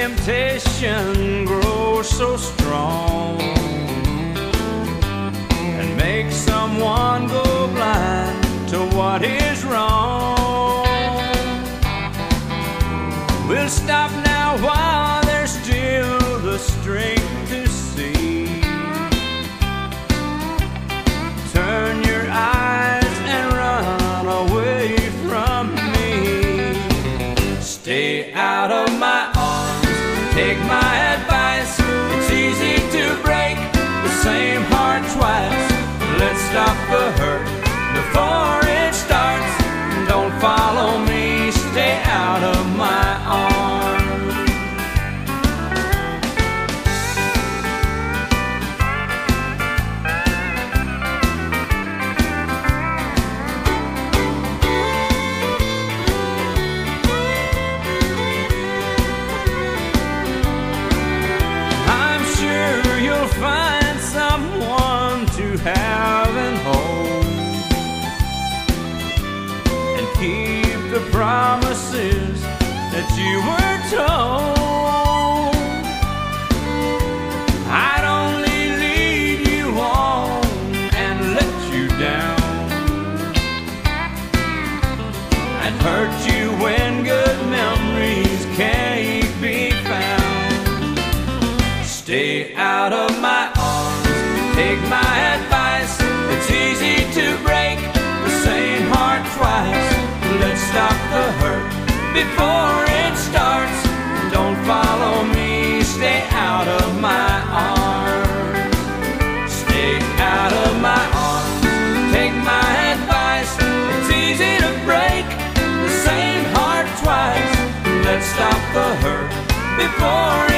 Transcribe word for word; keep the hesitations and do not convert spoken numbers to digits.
temptation grows so strong and makes someone go blind to what is wrong. We'll stop now while there's still the strength to see. Turn your eyes and run away from me. Stay out of my arms, take my advice. It's easy to break the same heart twice. Let's stop the hurt before it starts. Don't follow me, stay out of my arms. I'm sure you'll find someone to have and hold, and keep the promises that you were told. I'd only lead you on and let you down, and hurt you when good memories can't be found. Stay out of my arms, take my advice. It's easy to break the same heart twice. Let's stop the hurt before it starts. Don't follow me, stay out of my arms. Stay out of my arms, take my advice. It's easy to break the same heart twice. Let's stop the hurt before